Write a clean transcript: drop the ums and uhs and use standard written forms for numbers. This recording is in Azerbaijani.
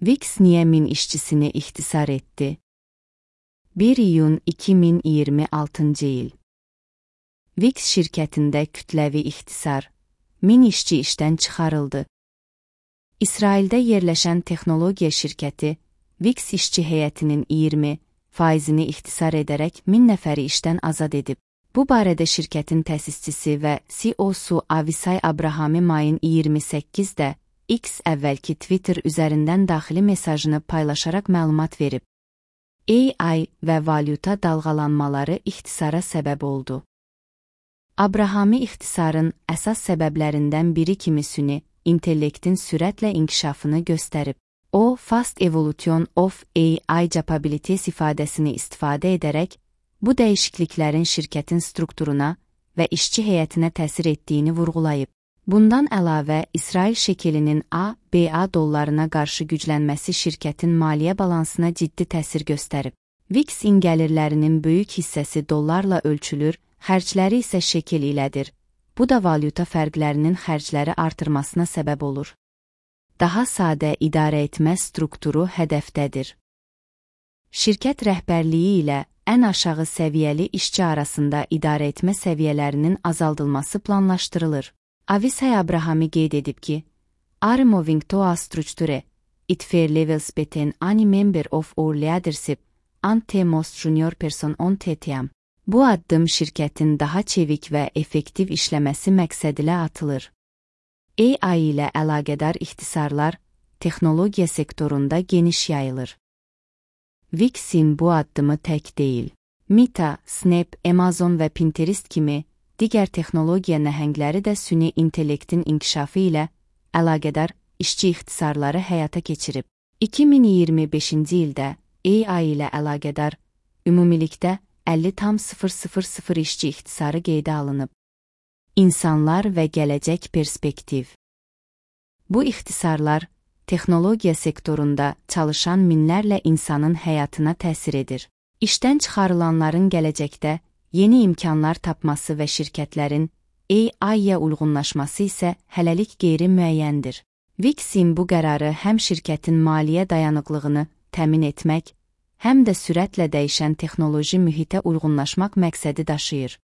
Wix niyə 1000 işçisini ixtisar etdi? 1 iyun 2026 il. Wix şirkətində kütləvi ixtisar. 1000 işçi işdən çıxarıldı. İsraildə yerləşən texnologiya şirkəti Wix işçi heyətinin 20%-ni ixtisar edərək 1000 nəfəri işdən azad edib. Bu barədə şirkətin təsisçisi və CEO-su Avisay Abrahami mayın 28-də X əvvəlki Twitter üzərindən daxili mesajını paylaşaraq məlumat verib. AI və valyuta dalğalanmaları ixtisara səbəb oldu. Abrahami ixtisarın əsas səbəblərindən biri kimi süni intellektin sürətlə inkişafını göstərib. O, Fast Evolution of AI Capabilities ifadəsini istifadə edərək, bu dəyişikliklərin şirkətin strukturuna və işçi heyətinə təsir etdiyini vurğulayıb. Bundan əlavə, İsrail şekelinin ABA dollarına qarşı güclənməsi şirkətin maliyyə balansına ciddi təsir göstərib. Wix-in gəlirlərinin böyük hissəsi dollarla ölçülür, xərcləri isə şekel ilədir. Bu da valyuta fərqlərinin xərcləri artırmasına səbəb olur. Daha sadə idarə etmə strukturu hədəfdədir. Şirkət rəhbərliyi ilə ən aşağı səviyyəli işçi arasında idarə etmə səviyyələrinin azaldılması planlaşdırılır. Avisay Abrahami qeyd edib ki, "Are moving to a structure, it fair levels between any member of our leadership and the most junior person on the team." Bu addım şirkətin daha çevik və effektiv işləməsi məqsədilə atılır. AI ilə əlaqədar ixtisarlar texnologiya sektorunda geniş yayılır. Wix-in bu addımı tək deyil. Meta, Snap, Amazon və Pinterest kimi digər texnologiya nəhəngləri də süni intellektin inkişafı ilə əlaqədar işçi ixtisarları həyata keçirib. 2025-ci ildə AI ilə əlaqədar ümumilikdə 50,000 işçi ixtisarı qeydə alınıb. İnsanlar və gələcək perspektiv. Bu ixtisarlar texnologiya sektorunda çalışan minlərlə insanın həyatına təsir edir. İşdən çıxarılanların gələcəkdə yeni imkanlar tapması və şirkətlərin AI-yə uyğunlaşması isə hələlik qeyri-müəyyəndir. Wix-in bu qərarı həm şirkətin maliyyə dayanıqlığını təmin etmək, həm də sürətlə dəyişən texnoloji mühitə uyğunlaşmaq məqsədi daşıyır.